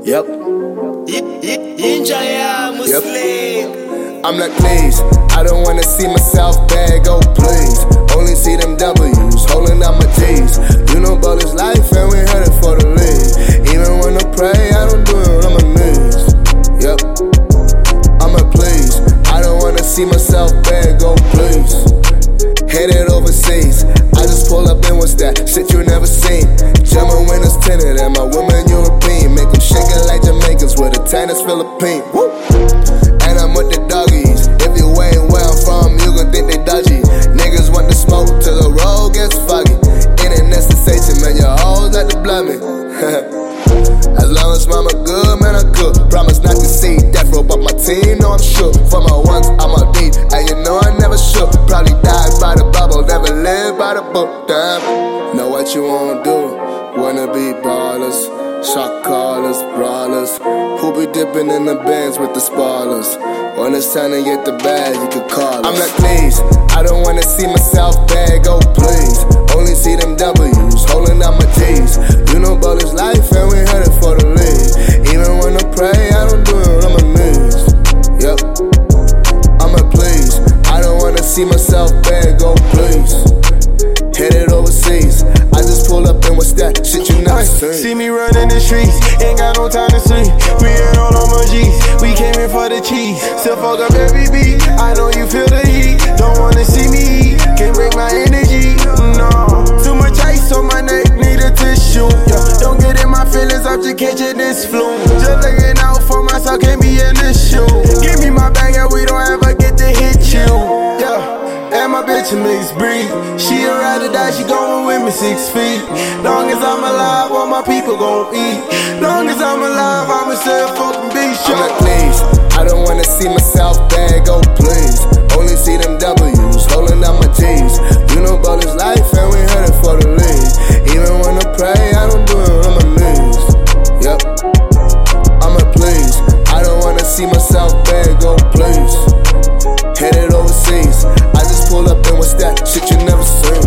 Yep. I'm like, please, I don't wanna see myself beg, oh please. Only see them W's, holding out my G's. You know about this life and we headed for the lead. Even when I pray, I don't do it on my knees. Yep. I'm like, please, I don't wanna see myself beg, oh please. Headed overseas, I just pull up in what's that shit you never seen. German windows tinted and my women European. Make them shaking like Jamaicans with a tan that's Philippine. Woo! And I'm with the doggies. If you ain't where I'm from, you gon' think they dodgy. Niggas want to smoke till the road gets foggy. Internet sensation, man, your hoes like to blood me. As long as mama good, man, I good. Promise not to see death row, but my team know I'm shook. For my ones, I'm a deep, and you know I never shook. Probably died by the bubble, never lived by the book. Damn, know what you wanna do? Wanna be ballers, shot callers, brawlers. Who be dipping in the bands with the spoilers? When it's time to get the bag, you can call us. I'm like, please, I don't wanna see myself beg, oh please. Only see them W's, holding out my G's. You know about this life and we headed for the lead. Even when I pray, I don't do it on my knees. Yep. I'm like, please, I don't wanna see myself beg, oh please. Headed overseas, I just pull up and what's that shit you never seen. See me running the streets, ain't got no time to sleep. We ain't all on my G's, we came in for the cheese. Still fuck up every beat, I know you feel the heat. Don't wanna see me eat, can't break my energy. No, too much ice on my neck, need a tissue. Yeah, don't get in my feelings, I'm just catching this flu. Just looking out for myself, can't be in this shoe. Give me my bag and we don't ever get to hit you. Yeah. And my bitch a mixed breed. She a ride or die, she going with me 6 feet. Long as I'm alive, all my people gon' eat. Long as I'm alive, I'ma still fucking be sure. I'm like, please, I don't wanna see myself beg, oh please. Only see them W's, holding out my G's. You know about this life and we headed for the lead. Even when I pray, I don't do it on my knees. Yep. I'm like, please, I don't wanna see myself beg, oh please. Headed overseas, I just pull up and what's that shit you never seen.